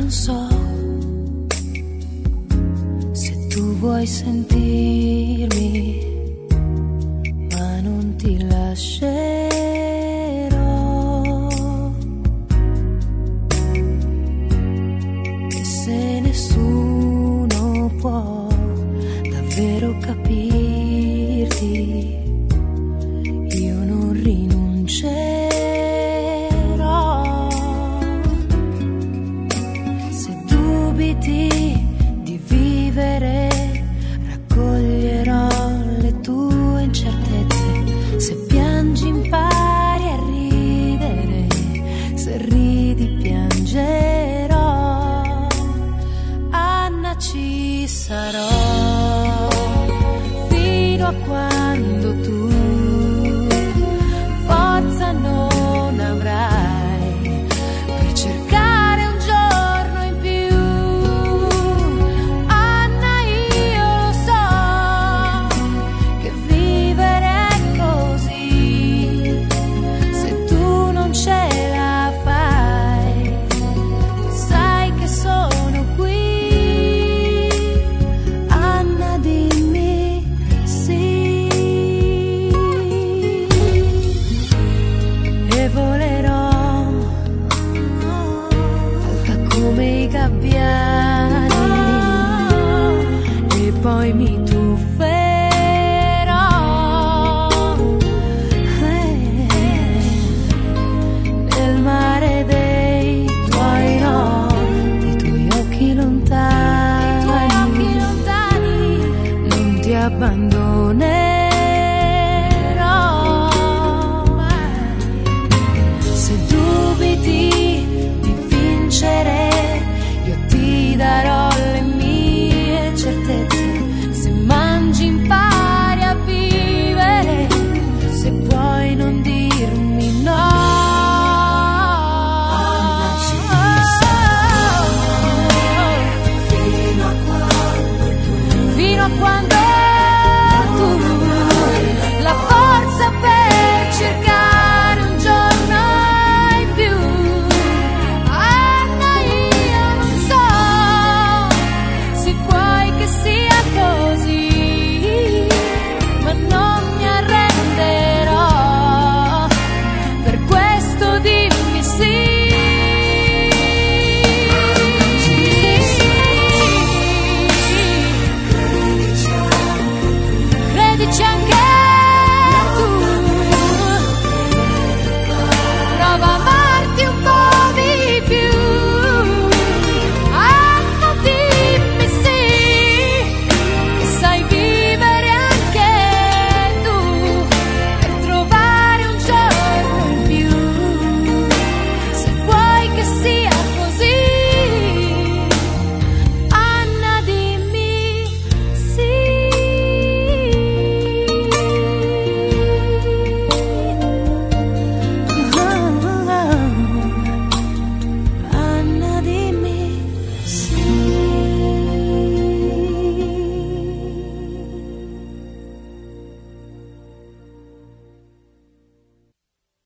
non so se tu vuoi sentirmi, ma non ti lascerò. E se nessuno può davvero capirti, io non rinuncerò. Di vivere, raccoglierò le tue incertezze. Se piangi impari a ridere, se ridi piangerò. Anna, ci sarò fino a quando tu forza non avrai per cercare un giorno in più. Poi mi tufferò nel mare dei tuoi no, dei tuoi occhi lontani, non ti abbandono.